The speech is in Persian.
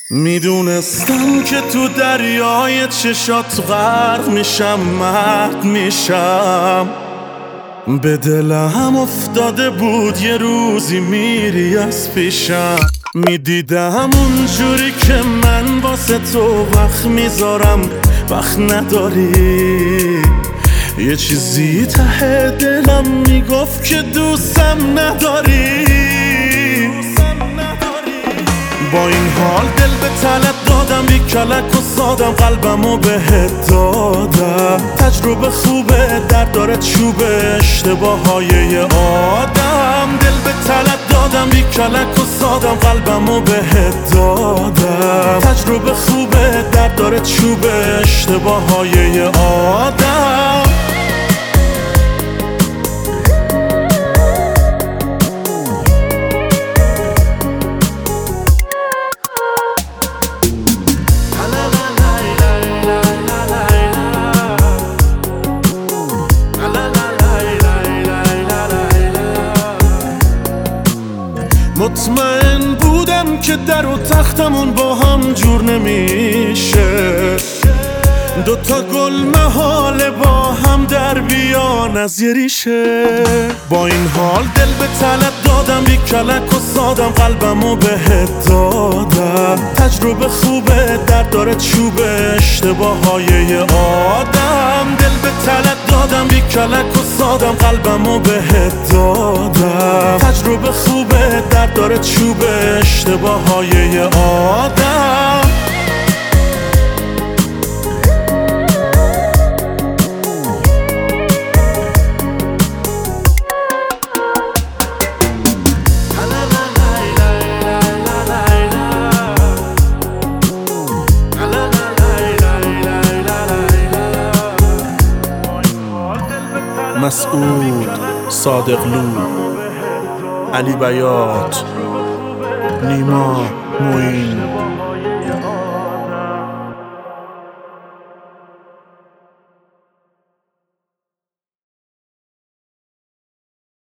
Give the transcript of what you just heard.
میدونستم که تو دریای چشات غرق میشم، مرد میشم. به دلم افتاده بود یه روزی میری از پیشم. میدیدم اونجوری که من واسه تو وقت میذارم، وقت نداری. یه چیزی ته دلم میگفت که دوستم نداری. با این حال دل به طلب دادم، بی کلک و سادم قلبمو بهت دادم. تجربه خوبه، درد داره چوبه، اشتباههای یه آدم. دل به طلب دادم، بی کلک و سادم قلبمو بهت دادم. تجربه خوبه، درد داره چوبه، اشتباههای یه آدم. مطمئن بودم که در و تختمون با هم جور نمیشه. دوتا گل محاله با هم در بیان از یه ریشه. با این حال دل به طلب دادم، بی کلک و سادم قلبمو بهت دادم. تجربه خوبه، درد داره چوبه، اشتباههای یه آدم. دل به طلب دادم، بی کلک و سادم قلبمو بهت دادم. تجربه خوبه، درد داره چوبه، اشتباههای یه آدم. مسعود، صادقلو، علی بیات، نیما، موین.